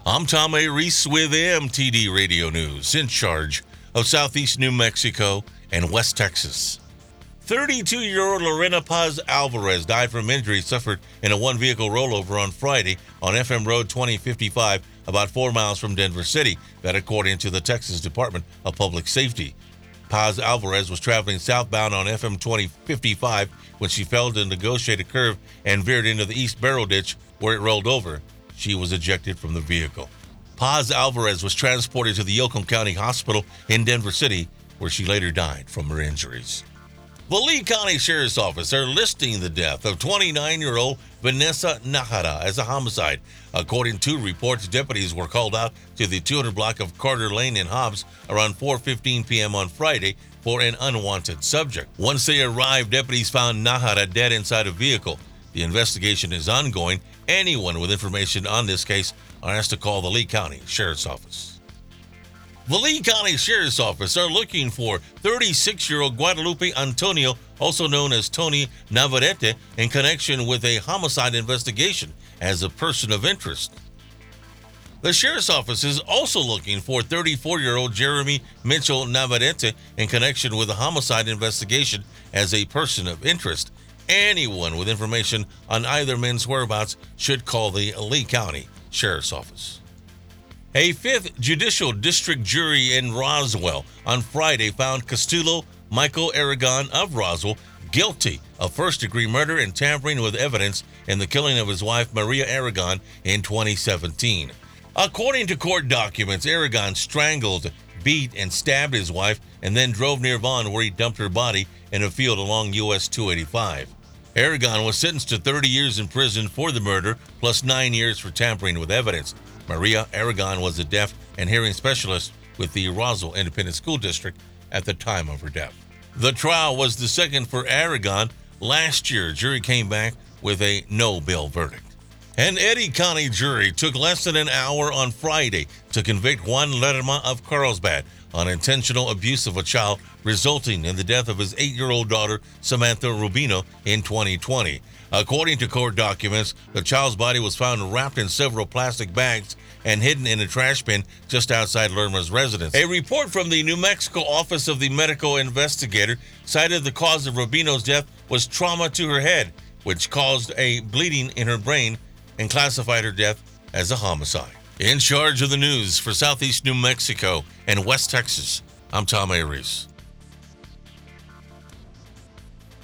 I'm Tom A. Reese with MTD Radio News, in charge of Southeast New Mexico and West Texas. 32-year-old Lorena Paz Alvarez died from injuries suffered in a one-vehicle rollover on Friday on FM Road 2055, about 4 miles from Denver City, that according to the Texas Department of Public Safety. Paz Alvarez was traveling southbound on FM 2055 when she fell to negotiate a curve and veered into the East Barrel Ditch, where it rolled over. She was ejected from the vehicle. Paz Alvarez was transported to the Yoakum County Hospital in Denver City, where she later died from her injuries. The Lee County Sheriff's Office are listing the death of 29-year-old Vanessa Nahara as a homicide. According to reports, deputies were called out to the 200 block of Carter Lane in Hobbs around 4:15 p.m. on Friday for an unwanted subject. Once they arrived, deputies found Nahara dead inside a vehicle. The investigation is ongoing. Anyone with information on this case are asked to call the Lee County Sheriff's Office. The Lee County Sheriff's Office are looking for 36-year-old Guadalupe Antonio, also known as Tony Navarrete, in connection with a homicide investigation as a person of interest. The Sheriff's Office is also looking for 34-year-old Jeremy Mitchell Navarrete in connection with a homicide investigation as a person of interest. Anyone with information on either men's whereabouts should call the Lee County Sheriff's Office. A 5th Judicial District jury in Roswell on Friday found Castillo Michael Aragon of Roswell guilty of first-degree murder and tampering with evidence in the killing of his wife Maria Aragon in 2017. According to court documents, Aragon strangled, beat, and stabbed his wife and then drove near Vaughn, where he dumped her body in a field along US 285. Aragon was sentenced to 30 years in prison for the murder, plus 9 years for tampering with evidence. Maria Aragon was a deaf and hearing specialist with the Roswell Independent School District at the time of her death. The trial was the second for Aragon. Last year, jury came back with a no-bail verdict. An Eddy County jury took less than an hour on Friday to convict Juan Lerma of Carlsbad on intentional abuse of a child, resulting in the death of his 8-year-old daughter, Samantha Rubino, in 2020. According to court documents, the child's body was found wrapped in several plastic bags and hidden in a trash bin just outside Lerma's residence. A report from the New Mexico Office of the Medical Investigator cited the cause of Rubino's death was trauma to her head, which caused a bleeding in her brain, and classified her death as a homicide. In charge of the news for Southeast New Mexico and West Texas, I'm Tom A. Reese.